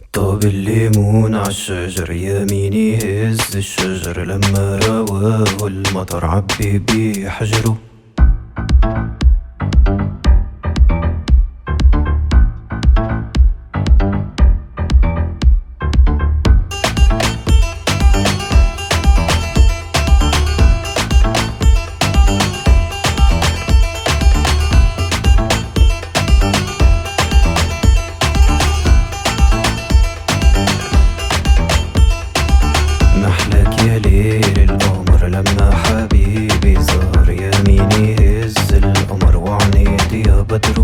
طاب الليمون عالشجر يميني هز الشجر لما رواه المطر عبي بيه حجره. محلك يا ليل القمر لما حبيبي ظهر يميني هز القمر وعنيدي يا بدره.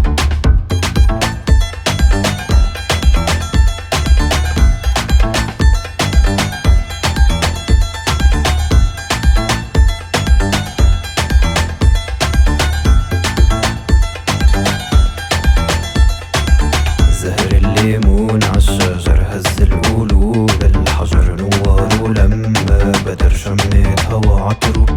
زهر الليمون عالشجر هز القلوب الحجر نواره لما بدر شميت هوا عطره.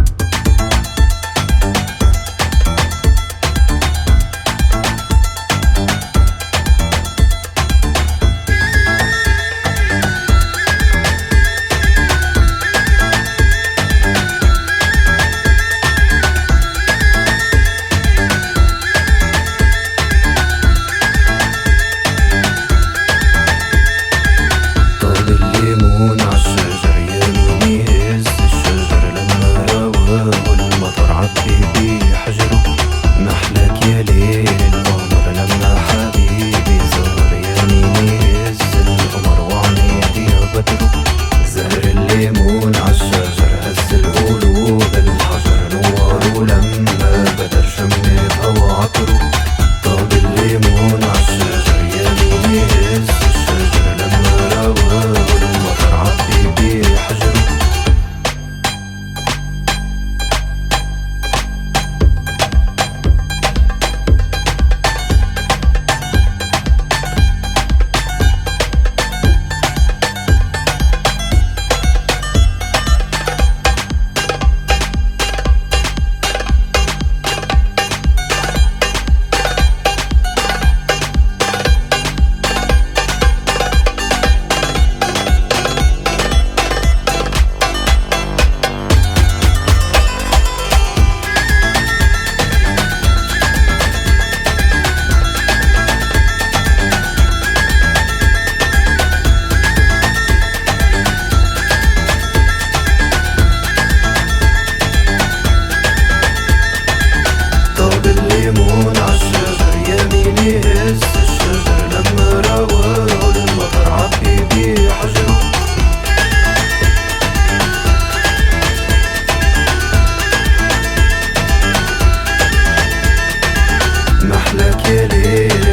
محلك يا ليل القمر لما حبيبي ظهر يميني هز القمر وعنيدي يا بدره. زهر الليمون عالشجر هز القلوب الحجر نواره لما بدر شميت هوا عطره. طاب الليمون عالشجر يميني هز الشجر لما رواه المطر عبي بيه حجره. الليمون عالشجر يميني هز الشجر لما رواه المطر عبي بيه حجره. محلك يا ليل